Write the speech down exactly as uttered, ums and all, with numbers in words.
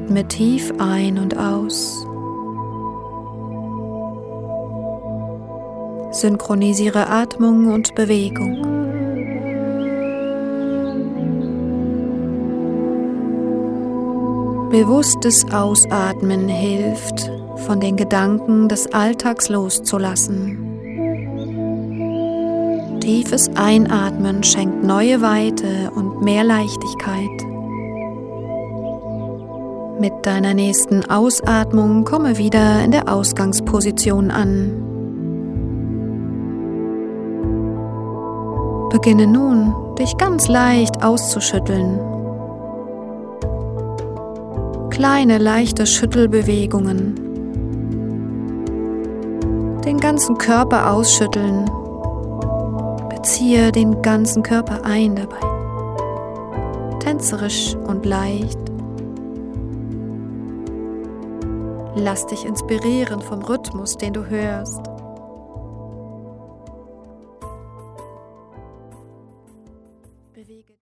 Atme tief ein und aus. Synchronisiere Atmung und Bewegung. Bewusstes Ausatmen hilft, von den Gedanken des Alltags loszulassen. Tiefes Einatmen schenkt neue Weite und mehr Leichtigkeit. Mit deiner nächsten Ausatmung komme wieder in der Ausgangsposition an. Beginne nun, dich ganz leicht auszuschütteln. Kleine, leichte Schüttelbewegungen. Den ganzen Körper ausschütteln. Beziehe den ganzen Körper ein dabei. Tänzerisch und leicht. Lass dich inspirieren vom Rhythmus, den du hörst.